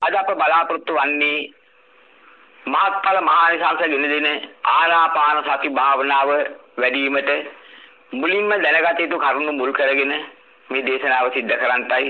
අද අප බලාපොරොත්තු වන්නේ මහත්ඵල මහානිසංස ගෙන දෙන ආනාපාන සති භාවනාව වැඩිවීමට මුලින්ම දැනගත යුතු කරුණු මුල් කරගෙන මේ දේශනාව සිද්ධ කරන්ටයි.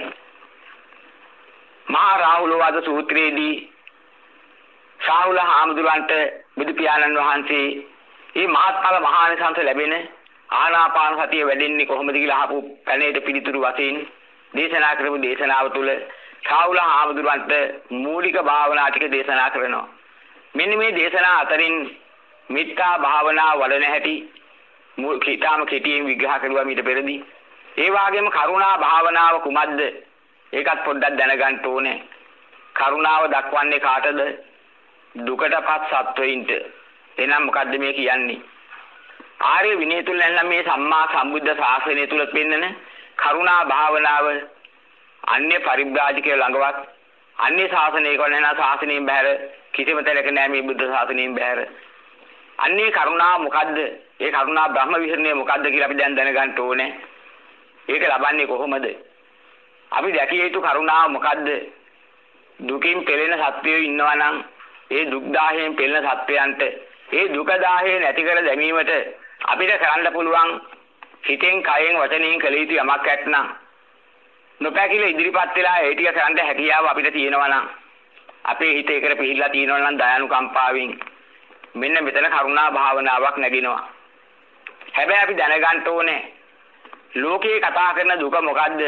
මහා රාහුල වාද සූත්‍රයේදී ශාහුල හාමුදුරන්ට බුදු පියාණන් වහන්සේ මේ මහත්ඵල මහානිසංස ලැබෙන ආනාපාන සතිය වැඩෙන්නේ කොහොමද කියලා අහපු පැනේට පිළිතුරු වශයෙන් දේශනා කරපු දේශනාව තුළ ශාහුල හාමුදුරන්ට මූලික භාවනා ටික දේශනා කරනවා. මෙන්න මේ දේශනා අතරින් මිත්‍යා භාවනා වඩන හැටි කීතාම කෙටියෙන් විග්‍රහ කරුවා මීට පෙරදී. ඒ වගේම කරුණා භාවනාව කුමක්ද? ඒකත් පොඩ්ඩක් දැනගන්න ඕනේ. කරුණාව දක්වන්නේ කාටද? දුකටපත් සත්වයින්ට. එහෙනම් මොකද්ද මේ කියන්නේ? ආර්ය විනය තුල නැත්නම් මේ සම්මා සම්බුද්ධ ශාසනය තුල පෙන්නන කරුණා භාවනාව අන්‍ය පරිබ්‍රාජකයෝ ළඟවත් අන්‍ය ශාසනයක නැත්නම් ශාසනයෙන් බැහැර කිසිම තැනක නැහැ මේ බුද්ධ ශාසනයෙන් බැහැර. අන්නේ කරුණා මොකද්ද? ඒ කරුණා බ්‍රහ්ම විහරණය මොකද්ද කියලා අපි දැන් දැනගන්න ඕනේ. ඒක ලබන්නේ කොහොමද? අපි දැකිය යුතු කරුණාව මොකද්ද? දුකින් පෙළෙන සත්වයෝ ඉන්නවා නම් ඒ දුක් දාහයෙන් පෙළෙන සත්වයන්ට ඒ දුක දාහය නැති කර දැමීමට අපිට කරන්න පුළුවන් හිතෙන් කයෙන් වචනයෙන් කළ යුතු යමක් ඇත්නම් නොපැකිල ඉදිරිපත් වෙලා ඒ ටික කරන්න හැකියාව අපිට තියෙනවා නම් අපේ හිත ඒකට පිළිලා තියෙනවා නම් දයානුකම්පාවෙන් මෙන්න මෙතන කරුණා භාවනාවක් නැගිනවා. හැබැයි අපි දැනගන්න ඕනේ ලෝකේ කතා කරන දුක මොකද්ද?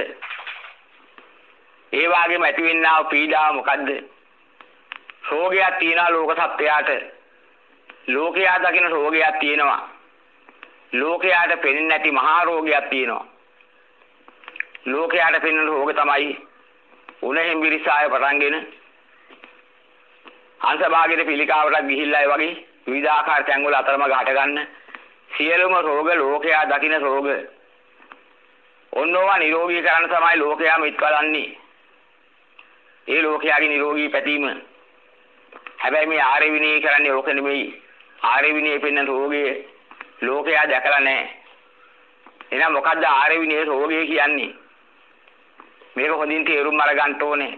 ඒ වගේම ඇතිවෙනා වූ පීඩාව මොකද්ද? රෝගයක් තියෙනවා ලෝක සත්‍යයට. ලෝකයා දකින්න රෝගයක් තියෙනවා. ලෝකයාට පෙනෙන්නේ නැති මහා රෝගයක් තියෙනවා. ලෝකයාට පෙනෙන රෝග තමයි උණෙහිම් විරිසාය පටන්ගෙන අංශභාගයේ පිළිකාවටත් ගිහිල්ලා ඒ වගේ විවිධාකාර තැන්වල අතරමඟ හට ගන්න සියලුම රෝග ලෝකයා දකින්න රෝග. ඔන්නෝවා නිරෝගී කරන්න තමයි ලෝකයා මිත් බලන්නේ. ඒ ලෝකයාගේ නිරෝගී පැතීම. හැබැයි මේ ආර්ය විනය කරන්නේ ඕක නෙමෙයි. ආර්ය විනය පෙන්න රෝගයේ ලෝකයා දැකලා නැහැ. එහෙනම් මොකද්ද ආර්ය විනය රෝගය කියන්නේ? මේක හොඳින් තේරුම් අරගන්න ඕනේ.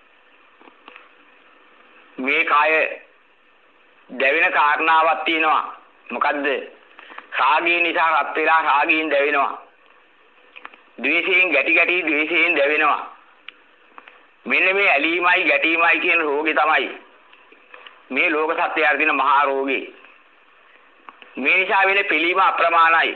මේ කාය දැවෙන කාරණාවක් තියෙනවා. මොකද්ද? රාගය නිසා රත් වෙලා රාගයෙන් දැවෙනවා. ද්වේෂයෙන් ගැටි ගැටි ද්වේෂයෙන් දැවෙනවා. මෙන්න මේ ඇලීමයි ගැටීමයි කියන රෝගේ තමයි මේ ලෝක සත්‍යය දින මහා රෝගේ. මේ නිසා වෙන පිළීම අප්‍රමාණයි.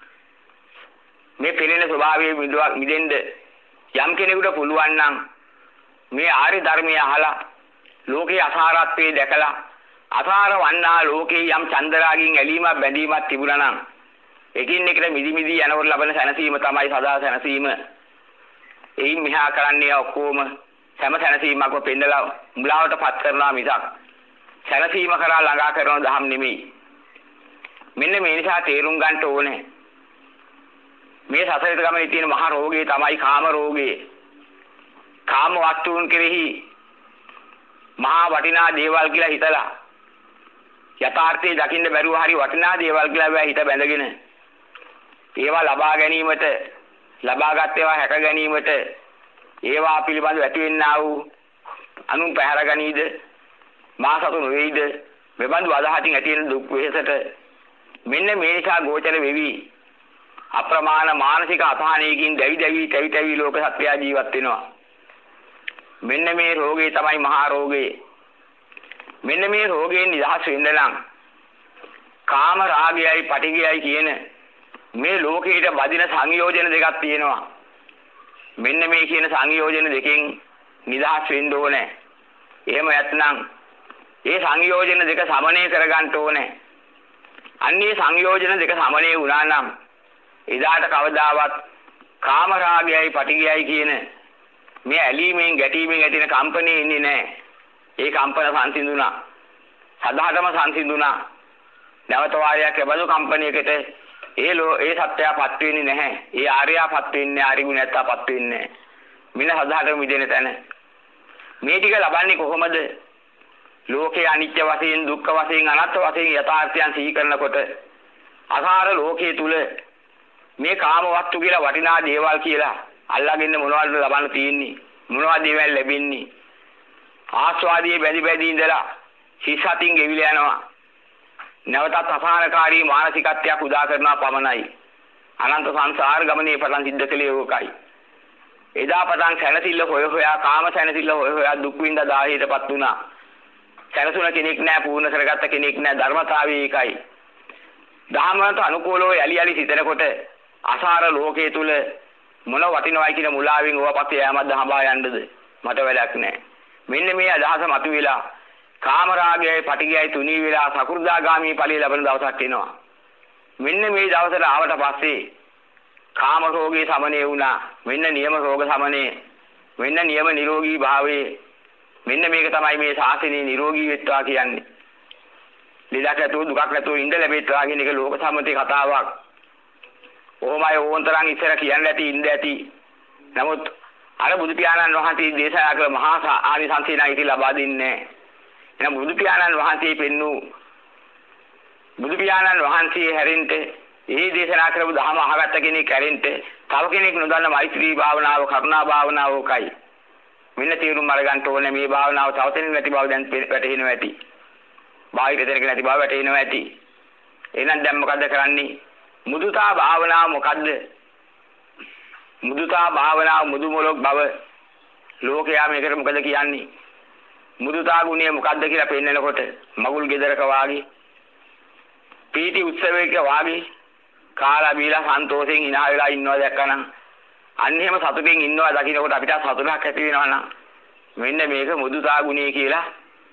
මේ පිළිෙන ස්වභාවයේ මිදෙන්න යම් කෙනෙකුට පුළුවන් නම් මේ ආර්ය ධර්මය අහලා ලෝකේ අසාරත්වයේ දැකලා අසාර වන්නා ලෝකේ යම් චන්දරාගින් ඇලීමක් බැඳීමක් තිබුණා නම් එකින් එකට මිදි මිදි යනකොට ලබන සැනසීම තමයි සදා සැනසීම. එයින් මෙහා කරන්නේ ඔක්කොම හැම සැනසීමක්ම පෙන්නලා මුලාවටපත් කරනවා මිසක් සැනසීම කරා ළඟා කරන දහම් නෙමෙයි. මෙන්න මේ නිසා තේරුම් ගන්න ඕනේ මේ සසරිත ගමනේ තියෙන මහා රෝගේ තමයි කාම රෝගේ. කාම වස්තුන් කෙරෙහි මහා වටිනා දේවල් කියලා හිතලා යථාර්ථයේ දකින්න බැරුව හරි වටිනා දේවල් කියලා හිත බැඳගෙන ඒවා ලබා ගැනීමට ලබාගත් ඒවා හැක ගැනීමට ඒවා පිළිබඳව ඇතිවෙනා වූ අනුන් පැහැර ගනීද මා සතු නොවේද මෙබඳු අදහසින් ඇති වෙන දුක් වෙහසට මෙන්න මේ නිසා ගෝචර වෙවි අප්‍රමාණ මානසික අසහනයකින් දැවි තැවි ලෝක සත්‍යය ජීවත් වෙනවා. මෙන්න මේ රෝගේ තමයි මහා රෝගේ. මෙන්න මේ රෝගයෙන් නිදහස් වෙන්න නම් කාම රාගයයි පටිඝයයි කියන මේ ලෝකේට වදින සංයෝජන දෙකක් තියෙනවා. මෙන්න මේ කියන සංයෝජන දෙකෙන් නිදහස් වෙන්න ඕනේ. එහෙම නැත්නම් ඒ සංයෝජන දෙක සමනය කරගන්න ඕනේ. අන්නේ සංයෝජන දෙක සමනය වුණා නම් එදාට කවදාවත් කාම රාගයයි පටිඝයයි කියන මේ ඇලීමෙන් ගැටීමෙන් ඇතින කම්පණේ ඉන්නේ නැහැ. ඒ කම්පන සංසිඳුණා. සදාටම සංසිඳුණා. නැවත වාරයක් එබඳු කම්පණයකට ඒ සත්‍යයපත් වෙන්නේ නැහැ. ඒ ආර්යයපත් වෙන්නේ ආරි ගුණයත්පත් වෙන්නේ නැහැ. මින සදාටම මිදෙන තැන. මේ ටික ලබන්නේ කොහොමද? ලෝකේ අනිත්‍ය වශයෙන් දුක්ඛ වශයෙන් අනාත්ම වශයෙන් යථාර්ථයන් සිහි කරනකොට අසාර ලෝකයේ තුල මේ කාම වස්තු කියලා වටිනා දේවල් කියලා අල්ලාගෙන මොනවද ලබන්න තියෙන්නේ? මොනවද දේවල් ලැබෙන්නේ? ආස්වාදයේ බැඳි ඉඳලා සිස්සතින් ගෙවිලා යනවා. නැවතත් අසහනකාරී මානසිකත්වයක් උදා කරනවා පමණයි. අනන්ත සංසාර ගමනේ පටන් සිද්ධ කළේ ඕකයි. එදා පටන් සැනසෙල්ල හොයා කාම සැනසෙල්ල හොයා දුක් විඳ දාහයටපත් වුණා. සැනසුණ කෙනෙක් නැහැ, පූර්ණ කරගත්ත කෙනෙක් නැහැ. ධර්මතාවය ඒකයි. ධර්මයට අනුකූලව යලි සිතනකොට අසාර ලෝකයේ තුල මොන වටිනවයි කියන මුලාවෙන් ඕවපත් යෑමක් දහඹා යන්නද මට වැඩක් නැහැ. මෙන්න මේ අදහස මතුවෙලා කාමරාගයයි පටිගයයි තුනී වෙලා සකු르දාගාමී ඵලයේ ලැබෙන දවසක් එනවා. මෙන්න මේ දවසට ආවට පස්සේ කාම රෝගේ සමනය වුණා. මෙන්න නියම රෝග සමනය. මෙන්න නියම නිරෝගී භාවයේ. මෙන්න මේක තමයි මේ ශාසනයේ නිරෝගී වෙත්වා කියන්නේ. ලෙඩක් නැතුව දුකක් නැතුව ඉඳ ලැබෙත්වා කියන එක ලෝක සම්මතයේ කතාවක්. ඕමයි ඕන්තරන් ඉස්සර කියන්න ඇති ඉඳ ඇති. නමුත් අර බුදු පියාණන් වහන්සේ දේශනා කළ මහා ආනිසංසය කියලා ලබා දෙන්නේ. එහෙනම් බුදු පියාණන් වහන්සේ පෙන්නු බුදු පියාණන් වහන්සේ හැරෙන්න ඒ දේශනා කරපු ධර්ම අහගත්ත කෙනෙක් හැරෙන්න තව කෙනෙක් නොදන්න මෛත්‍රී භාවනාව කරුණා භාවනාව උකයි. මෙන්න තීරුම් අරගන්න ඕනේ මේ භාවනාව තවතෙන් නැති බව දැන් වැටහෙනවා ඇති. බාහිර දෙයක් නැති බව වැටහෙනවා ඇති. එහෙනම් දැන් මොකද කරන්නේ? මුදුතා භාවනාව මොකද්ද? මුදුතා භාවනාව මුදු මොලොක් බව ලෝකයා මේකට මොකද කියන්නේ? මුදුතා ගුණය මොකද්ද කියලා පෙන්නනකොට මගුල් ගෙදරක වාගේ පීටි උත්සවයක වාගේ කාලා බීලා සන්තෝෂෙන් hina වෙලා ඉන්නවා දැක්කනම් අන්න එහෙම සතුටින් ඉන්නවා දකින්නකොට අපිට සතුටක් ඇති වෙනවා නම් මෙන්න මේක මුදුතා ගුණය කියලා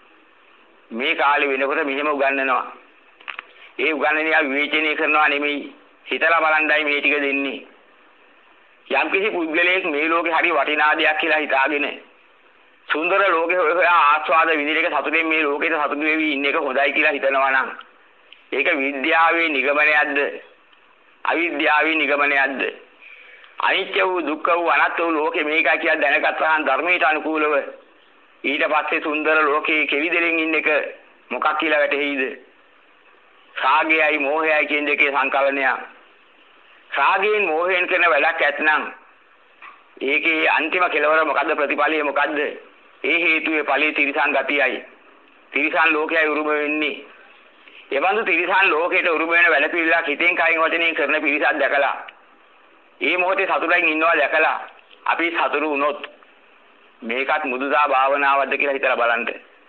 මේ කාලේ වෙනකොට මෙහෙම උගන්වනවා. ඒ උගන්වන්නේ විවේචනය කරනවා නෙමෙයි හිතලා බලන්නයි මේ ටික දෙන්නේ. යම්කිසි පුද්ගලයෙක් මේ ලෝකේ හරි වටිනා දෙයක් කියලා හිතාගෙන සුන්දර ලෝකේ හොයා ආස්වාද විඳින එක සතුටින් මේ ලෝකෙට සතුටු වෙවි ඉන්න එක හොඳයි කියලා හිතනවා නම් ඒක විද්‍යාවේ නිගමනයක්ද අවිද්‍යාවේ නිගමනයක්ද? අනිත්‍ය වූ දුක්ඛ වූ අනාත්ම වූ ලෝකේ මේකයි කියලා දැනගත්තාම ධර්මයට අනුකූලව ඊට පස්සේ සුන්දර ලෝකේ කෙවිදෙලින් ඉන්න එක මොකක් කියලා වැටහෙයිද? රාගයයි මෝහයයි කියන දෙකේ සංකලනය. රාගයෙන් මෝහයෙන් කරන වැඩක් ඇතනම් ඒකේ අන්තිම කෙලවර මොකද්ද? ප්‍රතිඵලය මොකද්ද? ඒ හේතුවේ ඵලයේ තිරිසන් ගතියයි. තිරිසන් ලෝකයයි උරුම වෙන්නේ. එවන්දු තිරිසන් ලෝකයට උරුම වෙන වැඩ පිළිලා හිතෙන් කයින් වචනෙන් කරන පිරිසක් දැකලා ඒ මොහොතේ සතුටින් ඉන්නවා දැකලා අපි සතුටු වුණොත් මේකත් මුදුතා භාවනාවක්ද කියලා හිතලා බලන්න.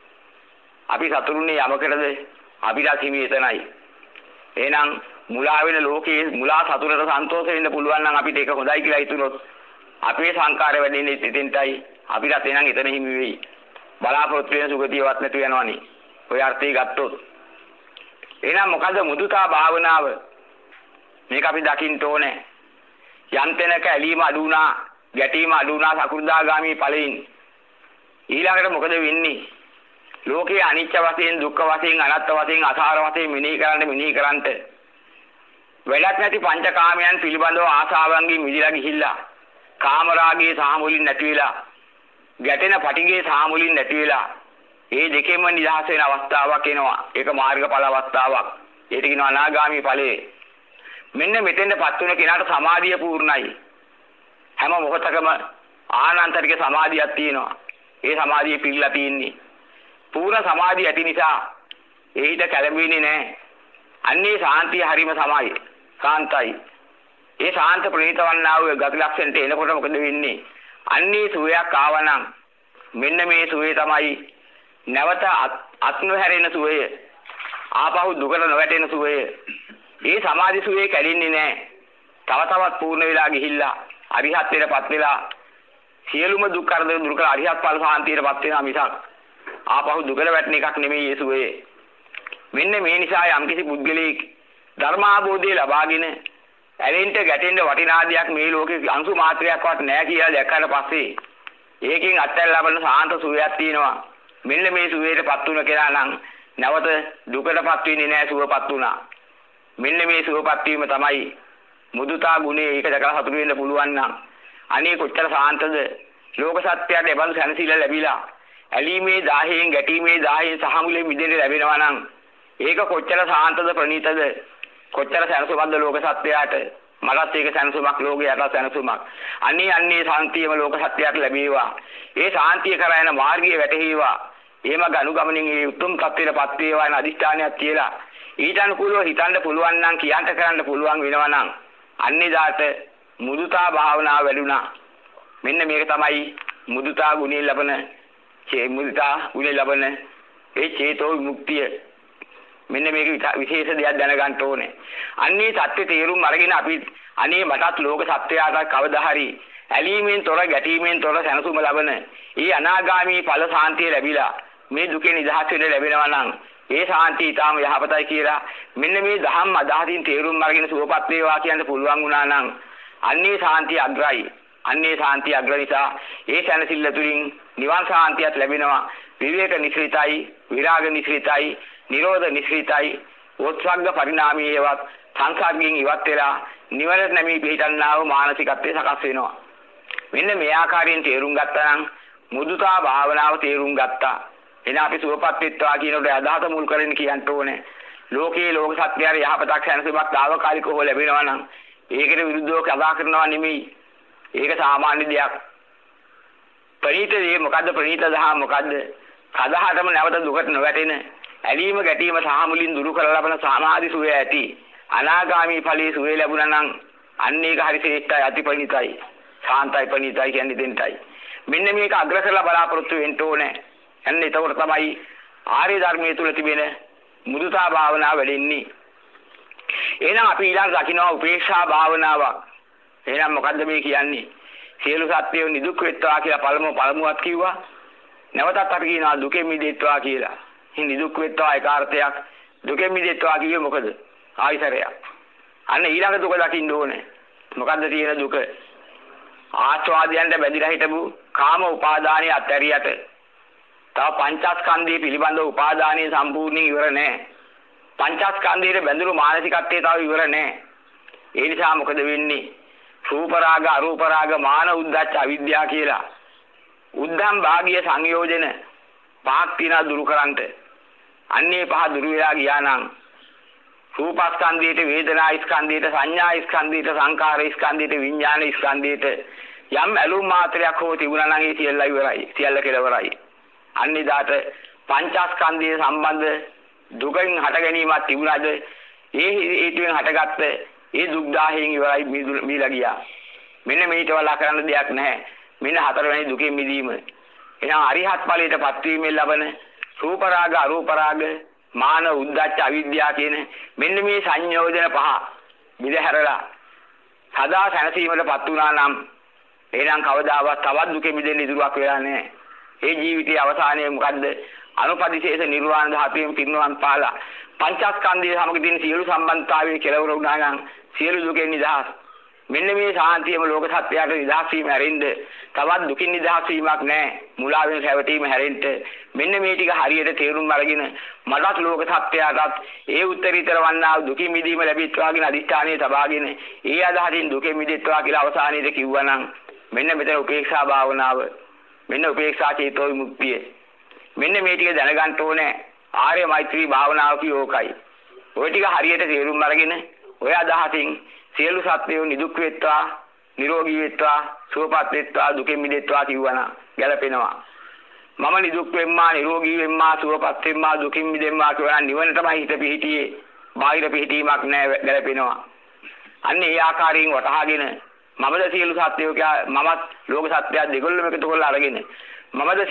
අපි සතුටුන්නේ යමකටද? අපිට හිමි එතනයි. එහෙනම් මුලා වෙන ලෝකයේ මුලා සතුටට සන්තෝෂ වෙන්න පුළුවන් නම් අපිට ඒක හොඳයි කියලා හිතුනොත් අපේ සංකාර වැඩින්නේ ඉතින්ටයි අපිට එනං එතන හිමි වෙයි. බලාපොරොත්තු වෙන සුගතියවත් නැතු වෙනවනේ. ඔය අර්ථය ගත්තොත්. එහෙනම් මොකද මුදුතා භාවනාව? මේක අපි දකින්න ඕනේ. යම් තැනක ඇලීම අඩු වුණා, ගැටීම අඩු වුණා සකු르දාගාමී ඵලයෙන්. ඊළඟට මොකද වෙන්නේ? ලෝකයේ අනිත්‍ය වශයෙන්, දුක්ඛ වශයෙන්, අනාත්ම වශයෙන්, අසාර වශයෙන් මෙනෙහි කරන්ට වැඩක් නැති පංචකාමයන් පිළිබඳව ආසාවන්ගෙන් මිදලා ගිහිල්ලා කාමරාගයේ සාමුලින් නැති වෙලා ගැටෙන පටිගේ සාමුලින් නැති වෙලා ඒ දෙකෙන්ම නිදහස් වෙන අවස්ථාවක් එනවා. ඒක මාර්ගඵල අවස්ථාවක්. ඒක කියනවා අනාගාමී ඵලයේ. මෙන්න මෙතෙන්ටපත් වෙන කෙනාට සමාධිය පූර්ණයි. හැම මොහොතකම ආනන්තරික සමාධියක් තියෙනවා. ඒ සමාධිය පිළිලා තියෙන්නේ. පූර්ණ සමාධිය ඇති නිසා ඒ හිත කැළඹෙන්නේ නැහැ. අන්නේ සාන්තිය හරීම සමායි. සාන්තයි. ඒ සාන්ත ප්‍රණීතවන්නා වූ ගති ලක්ෂණට එනකොට මොකද වෙන්නේ? අන්නේ සුවයක් ආවනම් මෙන්න මේ සුවේ තමයි නැවත අත්නො හැරෙන සුවය. ආපහු දුකට නොවැටෙන සුවය. මේ සමාධි සුවේ කැඩෙන්නේ නැහැ. තව තවත් පූර්ණ වෙලා ගිහිල්ලා අරිහත්ත්වයටපත් වෙලා සියලුම දුක් කරදර දුරු කර අරිහත් ඵල සාන්තියටපත් වෙනා මිසක් ආපහු දුකට වැටෙන එකක් නෙමෙයි මේ සුවේ. මෙන්න මේ නිසා යම්කිසි පුද්ගලෙක් ධර්මාභෝධය ලබාගෙන ඇලෙන්න ගැටෙන්න වටිනා දෙයක් මේ ලෝකේ අංශු මාත්‍රයක්වත් නැහැ කියලා දැක්කට පස්සේ ඒකෙන් අත්හැරලා බලන සාන්ත සුවයක් තියෙනවා. මෙන්න මේ සුවේටපත් වුණ කෙනා නම් නැවත දුකටපත් වෙන්නේ නැහැ, සුවපත් වුණා. මෙන්න මේ සුවපත් වීම තමයි මුදුතා ගුණය. ඒක දැකලා සතුටු වෙන්න පුළුවන් නම් අනේ කොච්චර සාන්තද ලෝක සත්‍යයට එබඳු සැනසීම ලැබිලා ඇලීමේ දාහයෙන් ගැටීමේ දාහයෙන් සහමුලේ මිදෙන්න ලැබෙනවා නම් ඒක කොච්චර සාන්තද ප්‍රණීතද කොච්චර සැනසුමක්ද ලෝක සත්‍යයට. මටත් ඒක සැනසුමක් ලෝකයට සැනසුමක්. අන්නේ සාන්තියම ලෝක සත්‍යයට ලැබේවා. ඒ සාන්තිය කරා යන මාර්ගය වැටහේවා. එහෙම ගනුගමනින් ඒ උතුම් තත්ත්වයටපත් වේවා යන අදිෂ්ඨානයක් කියලා ඊට අනුකූලව හිතන්න පුළුවන් නම් කියන්න කරන්න පුළුවන් වෙනවා නම් අන්නේදාට මුදුතා භාවනාව වැඩුණා. මෙන්න මේක තමයි මුදුතා ගුණය ලබන ඒ චේතෝ විමුක්තිය. මෙන්න මේක විශේෂ දෙයක් දැනගන්න ඕනේ. අන්නේ தත්ත්ව තේරුම් අරගෙන අපි අනේ මටත් ලෝක සත්‍යයට කවදා හරි ඇලීමෙන් තොර ගැටීමෙන් තොර සැනසුම ලබන ඒ අනාගාමී ඵල සාන්තිය ලැබිලා මේ දුකේ නිදහස් වෙන්න ලැබෙනවා නම් ඒ සාන්තිය ඊටාම යහපතයි කියලා මෙන්න මේ ධම්ම අදහසින් තේරුම් අරගෙන සුවපත් වේවා කියන්න පුළුවන් වුණා නම් අන්නේ සාන්තිය අග්‍රයි. අන්නේ සාන්තිය අග්‍ර නිසා ඒ සැනසෙල්ල තුලින් නිවන් සාන්තියත් ලැබෙනවා. විවේක නිශ්චිතයි, විරාග නිශ්චිතයි, නිරෝධ නිශ්චිතයි, උත්සංග පරිණාමීයවත් සංසාරයෙන් ඉවත් වෙලා නිවනට නැමී පිහිටන්නා වූ මානසිකත්වයේ සකස් වෙනවා. මෙන්න මේ ආකාරයෙන් තේරුම් ගත්තා නම් මුදුතා භාවනාව තේරුම් ගත්තා. එන අපි සුවපත් වෙත්වා කියනකොට අදහස මුල් කරගෙන කියන්න ඕනේ. ලෝකේ ලෝක සත්‍යය යහපතක් සැනසීමක් తాවකාලිකව ලැබෙනවා නම් ඒකට විරුද්ධව කතා කරනවා නෙමෙයි. ඒක සාමාන්‍ය දෙයක්. ප්‍රණීත දේ මොකද්ද? ප්‍රණීත දහම මොකද්ද? සදාහටම නැවත දුකට නොවැටෙන ඇලීම ගැටීම සහ මුලින් දුරු කරලා ලබන සමාධි සුවය ඇති අනාගාමී ඵලයේ සුවය ලැබුණා නම් අන්න ඒක හරි ශ්‍රේෂ්ඨයි, අතිපණිතයි, සාන්තයි, පණිතයි කියන්නේ දෙන්නයි. මෙන්න මේක අග්‍ර කරලා බලාපොරොත්තු වෙන්න ඕනේ. එන්න එතකොට තමයි ආර්ය ධර්මයේ තුල තිබෙන මුදුතා භාවනාව වැඩෙන්නේ. එහෙනම් අපි ඊළඟ දකින්න උපේක්ෂා භාවනාවක්. එහෙනම් මොකද්ද මේ කියන්නේ? සියලු සත්‍යෝ නිදුක් වෙත්වා කියලා පළමුවත් කිව්වා. නැවතත් අපි කියනවා දුකෙන් මිදෙත්වා කියලා. මේ නිදුක් වෙත්වා ඒකාර්ථයක්. දුකෙන් මිදෙත්වා කියේ මොකද? ආයිසරයක්. අන්න ඊළඟ දුක දකින්න ඕනේ. මොකද්ද තියෙන දුක? ආස්වාදයන්ට බැඳිලා හිටපු කාම උපාදානිය අත්හැරියට තව පංචස්කන්ධයේ පිළිබඳ උපාදානිය සම්පූර්ණයෙන් ඉවර නැහැ. පංචස්කන්ධයේ බැඳුණු මානසිකත්වයේ තව ඉවර නැහැ. ඒ නිසා මොකද වෙන්නේ? රූප රාග, අරූප රාග, මාන උද්දච්ච අවිද්‍යාව කියලා උද්ධම් භාගීය සංයෝජන පහක් තියන දුරු කරන්ට. අන්නේ පහ දුරු වෙලා ගියා නම් රූපස්කන්ධයට, වේදනා ස්කන්ධයට, සංඥා ස්කන්ධයට, සංකාර ස්කන්ධයට, විඥාන ස්කන්ධයට යම් ඇලුම් මාත්‍රයක් හෝ තිබුණා නම් ඒ සියල්ල ඉවරයි. සියල්ල කෙලවරයි. අන්නේදාට පංචස්කන්ධයේ සම්බන්ධ දුකෙන් හට ගැනීමක් තිබුණාද ඒ හේතුවෙන් හටගත්ත ඒ දුක් දාහයෙන් ඉවරයි මිදලා ගියා. මෙන්න මේිට වලා කරන්න දෙයක් නැහැ. මෙන්න හතරවෙනි දුකෙන් මිදීම. එහෙනම් අරිහත් ඵලයටපත් වීමෙන් ලබන රූප රාග, අරූප රාග, මාන උද්දච්ච අවිද්‍යාව කියන මෙන්න මේ සංයෝජන පහ මිදහැරලා සදා සැනසීමටපත් වුණා නම් එහෙනම් කවදාවත් තවත් දුකෙ මිදෙන්න ඉදුරක් වෙලා නැහැ. ඒ ජීවිතයේ අවසානයේ මොකද්ද? අනුපදිශේෂ නිර්වාණ ධාතුවෙන් පිරිනවන් පාලා පංචස්කන්ධය සමග තියෙන සියලු සම්බන්ධතාවයේ කෙලවර වුණා නම් සියලු දුකෙන් නිදහස්. මෙන්න මේ සාන්තියම ලෝක සත්‍යයට නිදහස් වීම හැරෙන්න තවත් දුකින් නිදහස් වීමක් නැහැ. මුලාවෙන් හැවටීම හැරෙන්න මෙන්න මේ ටික හරියට තේරුම් අරගෙන මටත් ලෝක සත්‍යයටත් ඒ උත්තරීතර වන්නා දුකින් මිදීම ලැබීත්වා කියන අදිෂ්ඨානයේ තබාගෙන ඒ අදහසින් දුකෙන් මිදෙත්වා කියලා අවසානයේදී කිව්වනම් මෙන්න මෙතන උපේක්ෂා භාවනාව. මෙන්න උපේක්ෂා චේතෝ විමුක්තිය. මෙන්න මේ ටික දැනගන්න ඕනේ. ආර්ය මෛත්‍රී භාවනාව කියෝකයි. ওই ටික හරියට තේරුම් අරගෙන ඔය අදහසින් සියලු සත්වයෝ නිදුක් වෙත්වා, නිරෝගී වෙත්වා, සුවපත් වෙත්වා, දුකෙන් මිදෙත්වා කිව්වනම් ගැලපෙනවා. මම නිදුක් වෙම්මා, නිරෝගී වෙම්මා, සුවපත් වෙම්මා, දුකින් මිදෙම්මා කියවනම් නිවනටම හිත පිහිටියේ. බාහිර පිහිටීමක් නැහැ, ගැලපෙනවා. අන්න ඒ ආකාරයෙන් වටහාගෙන මමද සියලු සත්වයෝ මමත් ලෝක සත්‍යය දෙකොල්ලම එකතු කරලා අරගෙන මමද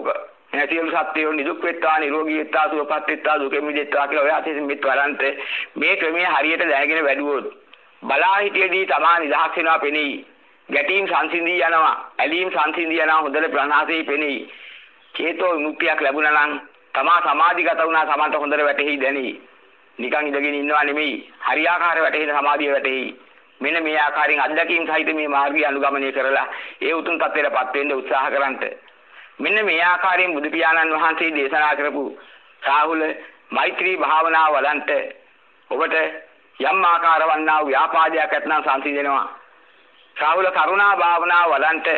සියලු සත්වයෝ නිදුක් වෙත්වා, නිරෝගී වෙත්වා, සුවපත් වෙත්වා, දුකෙන් මිදෙත්වා කියලා ඔය අතීතින් මෙත් වරන්ට මේ ක්‍රමයේ හරියට දැනගෙන වැඩුවොත් බලා හිටියේදී තමා නිදහස් වෙනවා පෙනෙයි. ගැටීම් සංසිඳී යනවා, ඇලීම් සංසිඳී යනවා, හොඳට ප්‍රණාසී පෙනෙයි. චේතෝ විමුක්තියක් ලැබුණා නම් තමා සමාධිගත වුණා, තමන්ට හොඳට වැටෙහි දැනෙයි. නිකන් ඉඳගෙන ඉන්නවා නෙමෙයි, හරියාකාර වැටෙන සමාධිය වැටෙහි. මෙන්න මේ ආකාරයෙන් අත්දැකීම් සහිත මේ මාර්ගය අනුගමනය කරලා ඒ උතුම් තත්ත්වයටපත් වෙන්න උත්සාහ කරන්ට. මෙන්න මේ ආකාරයෙන් බුදු පියාණන් වහන්සේ දේශනා කරපු රාහුල මෛත්‍රී භාවනාව වඩන්ට ඔබට යම් ආකාර වන්නා ව්‍යාපාදයක් ඇතනම් සංසිඳෙනවා. රාහුල කරුණා භාවනාව වඩන්ට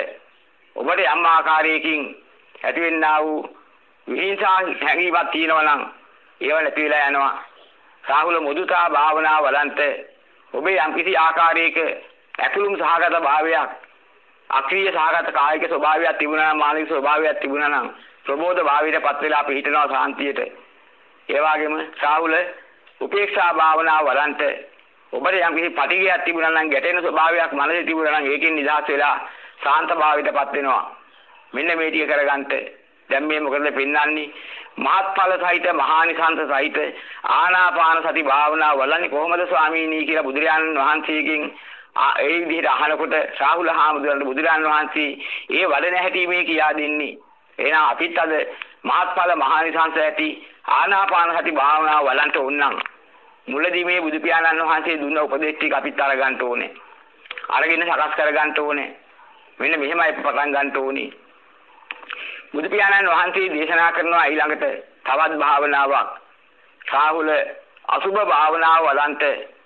ඔබට යම් ආකාරයකින් ඇතිවෙන්නා වූ විහිංසා හැඟීමක් තියෙනවා නම් ඒව නැති වෙලා යනවා. රාහුල මුදුතා භාවනාව වඩන්ට ඔබේ යම්කිසි ආකාරයක ඇතුළුම් සහගත භාවයක් අක්‍රීය සහගත කායික ස්වභාවයක් තිබුණා නම් මානසික ස්වභාවයක් තිබුණා නම් ප්‍රබෝධ භාවයටපත් වෙලා පිහිටනවා සාන්තියට. ඒ වගේම ශාහුල උපේක්ෂා භාවනාව වඩන්ට ඔබට යම්කිසි පටිඝයක් තිබුණා නම් ගැටෙන ස්වභාවයක් මනසේ තිබුණා නම් ඒකෙන් නිදහස් වෙලා සාන්ත භාවයටපත් වෙනවා. මෙන්න මේ ටික කරගන්නට දැන් මේ මොකද පෙන්වන්නේ? මහත්ඵල සහිත මහානිසංස සහිත ආනාපාන සති භාවනාව වඩන්නේ කොහොමද ස්වාමීනි කියලා බුදුරජාණන් වහන්සේගෙන් ඒ විදිහට අහනකොට ශාහුල හාමුදුරන්ට බුදුරජාණන් වහන්සේ ඒ වඩන හැටි මේ කියා දෙන්නේ. එහෙනම් අපිත් අද මහත්ඵල මහානිසංස ඇති ආනාපාන සති භාවනාව වඩන්ට ඕනනම් මුලදී මේ බුදු පියාණන් වහන්සේ දුන්න උපදේශ ටික අපිත් අරගන්න ඕනේ. අරගෙන සකස් කරගන්න ඕනේ. මෙන්න මෙහෙමයි පටන් ගන්න ඕනේ. බුදු පියාණන් වහන්සේ දේශනා කරනවා ඊළඟට තවත් භාවනාවක්. ශාහුල අසුභ භාවනාව වඩන්ට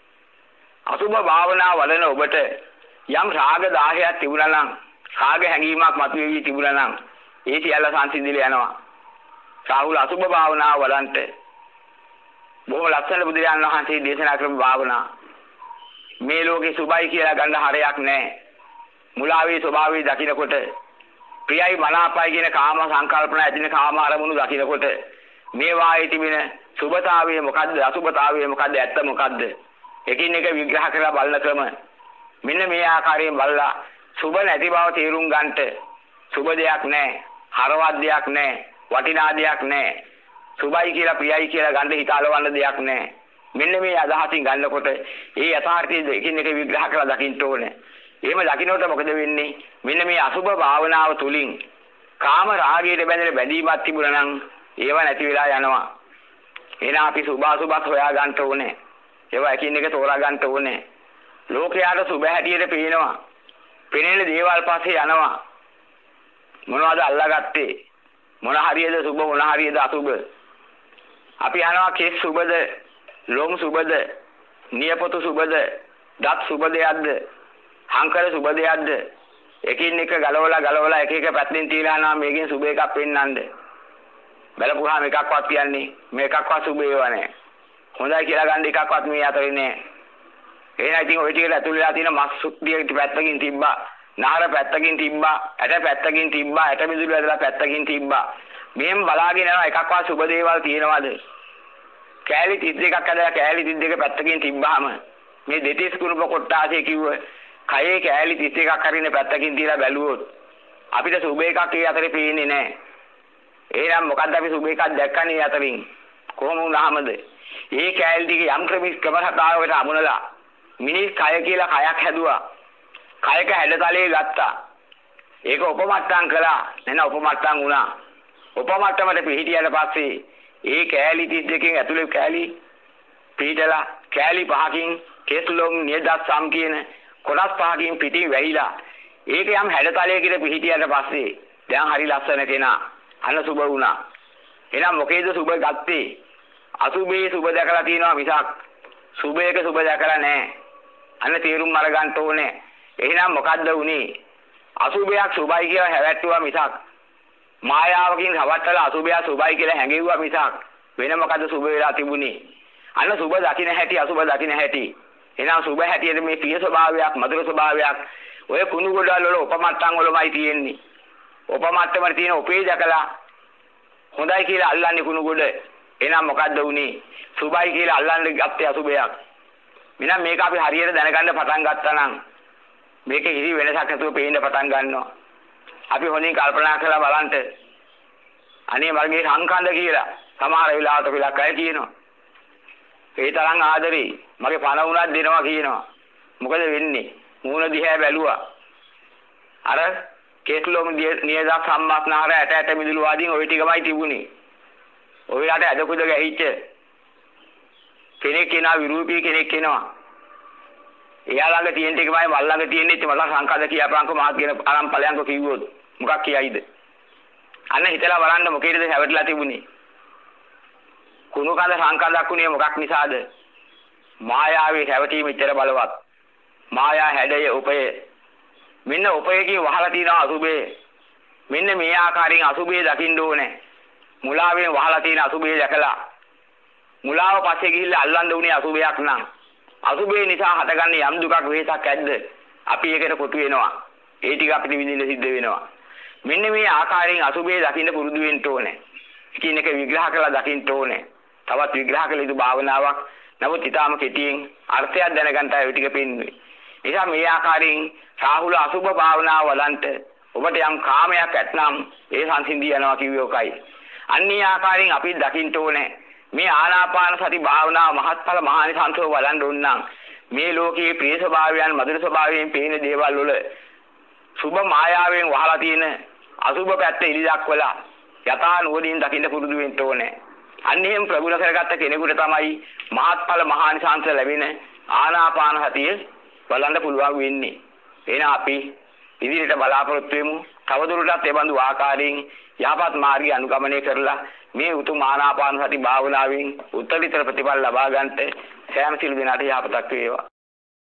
අසුභ භාවනාව වඩන ඔබට යම් රාග 10ක් තිබුණා නම් රාග හැඟීමක් මතුවේවි තිබුණා නම් ඒ සියල්ල සංසිඳිලා යනවා. ශාහුල අසුභ භාවනාව වඩන්ට බොහොම ලස්සන බුදුරජාණන් වහන්සේ දේශනා කරපු භාවනාව. මේ ලෝකේ සුභයි කියලා ගන්න හරයක් නැහැ. මුලාවේ ස්වභාවය දකිනකොට ප්‍රියයි මනාපයි කියන කාම සංකල්පන ඇතින කාම අරමුණු දකිනකොට මේ වායේ තිබෙන සුභතාවය මොකද්ද අසුභතාවය මොකද්ද ඇත්ත මොකද්ද එකින් එක විග්‍රහ කරලා බලන ක්‍රම මෙන්න මේ ආකාරයෙන් බලලා සුභ නැති බව තේරුම් ගන්නට සුභ දෙයක් නැහැ හරවත් දෙයක් නැහැ වටිනා දෙයක් නැහැ සුභයි කියලා ප්‍රියයි කියලා ගන්න හිත අලවන්න දෙයක් නැහැ මෙන්න මේ අදහසින් ගන්නකොට ඒ යථාර්ථය එකින් එක විග්‍රහ කරලා දකින්න ඕනේ. එහෙම දකින්නකොට මොකද වෙන්නේ? මෙන්න මේ අසුභ භාවනාව තුලින් කාම රාගයට බැඳෙන බැඳීමක් තිබුණා නම් ඒව නැති වෙලා යනවා. එහෙනම් අපි සුභ අසුභත් හොයා ගන්න ඕනේ. ඒවා එකින් එක තෝරා ගන්න ඕනේ. ලෝකයාට සුභ හැටියට පේනවා. පෙනෙන දේවල් පස්සේ යනවා. මොනවද අල්ලාගත්තේ? මොන හරියද සුභ මොන හරියද අසුභ? අපි යනවා කෙස් සුභද? ලොම් සුභද? නියපොතු සුභද? දත් සුභ දෙයක්ද? හංකර සුබ දෙයක්ද එකින් එක ගලවලා එක එක පැත්තෙන් තියලා යනවා මේකෙන් සුබ එකක් පෙන්නන්න බලපුවාම එකක්වත් කියන්නේ මේකක්වත් සුබ ඒවා නෑ හොඳයි කියලා ගන්න එකක්වත් මේ අතරේ නෑ එහෙනම් ඉතින් ඔය ටිකට ඇතුල් වෙලා තියෙන මස් සුක්තිය පැත්තකින් තිබ්බා නාර පැත්තකින් තිබ්බා ඇට පැත්තකින් තිබ්බා ඇට මිදුළු ඇදලා පැත්තකින් තිබ්බා මෙහෙම බලාගෙන යනවා එකක්වත් සුබ දේවල් තියෙනවද කෑලි 32ක් ඇදලා කෑලි 32 පැත්තකින් තිබ්බාම මේ දෙතිස් කුරුප කොට්ටාසේ කිව්ව කයේ කෑලි 31ක් හරින පැත්තකින් තියලා බැලුවොත් අපිට සුබ එකක් ඒ අතරේ පේන්නේ නැහැ. එහෙනම් මොකද්ද අපි සුබ එකක් දැක්කනේ අතරින් කොහොම වුණාමද? ඒ කෑලි ටික යම් ක්‍රමයකට අමුණලා මිනිස් කය කියලා කයක් හැදුවා. කයක හැඩතලයේ ගත්තා. ඒක උපමට්ටම් කළා. නැන උපමට්ටම් වුණා. උපමට්ටමට පිහිටියට පස්සේ ඒ කෑලි 32කින් ඇතුලේ කෑලි පිටලා කෑලි 5කින් කෙස්ලොම් නියදත් සම් කියන කොටස් 5කින් පිටින් වැහිලා ඒක යම් හැඩතලයකට පිහිටියට පස්සේ දැන් හරි ලස්සන කෙනා අන්න සුබ වුණා. එහෙනම් මොකේද සුබ ගත්තේ? අසුබේ සුබ දැකලා තියෙනවා මිසක් සුබයක සුබ දැකලා නැහැ. අන්න තීරුම් අරගන්න ඕනේ. එහෙනම් මොකද්ද උනේ? අසුබයක් සුබයි කියලා හැවැට්ටුවා මිසක් මායාවකින් හවට්ටලා අසුබයක් සුබයි කියලා හැඟෙව්වා මිසක් වෙන මොකද්ද සුබ වෙලා තිබුණේ? අන්න සුබ දකින්න හැටි අසුබ දකින්න හැටි එහෙනම් සුබ හැටියට මේ පිය ස්වභාවයක් මధుර ස්වභාවයක් ඔය කුණු ගොඩවල් වල උපමට්ටම් වලමයි තියෙන්නේ. උපමට්ටමේ තියෙන උපේ දැකලා හොඳයි කියලා අල්ලන්නේ කුණු ගොඩ. එහෙනම් මොකද්ද උනේ? සුබයි කියලා අල්ලන්නේ ගත්තේ අසුබයක්. මෙන්න මේක අපි හරියට දැනගන්න පටන් ගත්තා නම් මේක ඉරි වෙනසක් නැතුව පේන්න පටන් ගන්නවා. අපි හොඳින් කල්පනා කරලා බලන්න. අනේ මගේ සංකන්ද කියලා සමහර වෙලාවට පිළක් අය කියනවා. ඒ තරම් ආදරේ මගේ පණ උනක් දෙනවා කියනවා. මොකද වෙන්නේ? මූණ දිහා බැලුවා. අර කේස්ලොම් නියදක් සම්මාස්නාර ඇට මිදුළු ආදීන් ওই ටිකමයි තිබුණේ. ඔයලාට අදකුද ගැහිච්ච කෙනෙක් කෙනා විරූපී කෙනෙක් කෙනවා. එයා ළඟ තියෙන ටිකමයි මල් ළඟ තියෙන්නේ ඉතින් මට සංකල්ප කියපන්කෝ මාත් කියන අරන් ඵලයන්කෝ කිව්වොත් මොකක් කියයිද? අන්න හිතලා බලන්න මොකේද හැවටලා තිබුණේ? කුණු කඳ සංකල්පයක් උනේ මොකක් නිසාද? මායාවේ හැවටීම ඉතර බලවත්. මායා හැඩය උපය. මෙන්න උපයකින් වහලා තියෙන අසුබේ. මෙන්න මේ ආකාරයෙන් අසුබේ දකින්න ඕනේ. මුලාවෙන් වහලා තියෙන අසුබේ දැකලා මුලාව පස්සේ ගිහිල්ලා අල්ලන්න උනේ අසුබයක් නම් අසුභේ නිසා හටගන්නේ යම් දුකක් වෙහසක් ඇද්ද? අපි ඒකට කොටු වෙනවා. ඒ ටික අපිට විඳින්න සිද්ධ වෙනවා. මෙන්න මේ ආකාරයෙන් අසුභේ දකින්න පුරුදු වෙන්න ඕනේ. කියන එක විග්‍රහ කරලා දකින්න ඕනේ. තවත් විග්‍රහ කළ යුතු භාවනාවක්. නමුත් ඊටාම කෙටියෙන් අර්ථයක් දැනගන්නයි ඔය ටික පෙන්වන්නේ. එනිසා මේ ආකාරයෙන් රාහුල අසුභ භාවනාව වලන්ට ඔබට යම් කාමයක් ඇතනම් ඒ සංසිඳී යනවා කිව්වේ ඔකයි. අන්නේ ආකාරයෙන් අපි දකින්න ඕනේ මේ ආනාපාන සති භාවනාව මහත්ඵල මහානිසංසව වලන්න ඕන නම් මේ ලෝකයේ ප්‍රිය ස්වභාවයන් මధుර ස්වභාවයෙන් පේන දේවල් වල සුභ මායාවෙන් වහලා තියෙන අසුභ පැත්ත ඉලි දක්වලා යථා නුවණින් දකින්න පුරුදු වෙන්න ඕනේ. අන්න එහෙම ප්‍රගුණ කරගත්ත කෙනෙකුට තමයි මහත්ඵල මහානිසංස ලැබෙන ආනාපාන සතිය බලන්න පුළුවන් වෙන්නේ. එහෙනම් අපි ඉදිරියට බලාපොරොත්තු වෙමු. තවදුරටත් ඒ බඳු ආකාරයෙන් යහපත් මාර්ගය අනුගමනය කරලා මේ උතුම් ආනාපාන සති භාවනාවෙන් උත්තරීතර ප්‍රතිඵල ලබා ගන්නට සෑම සිළු දිනකට යහපතක් වේවා.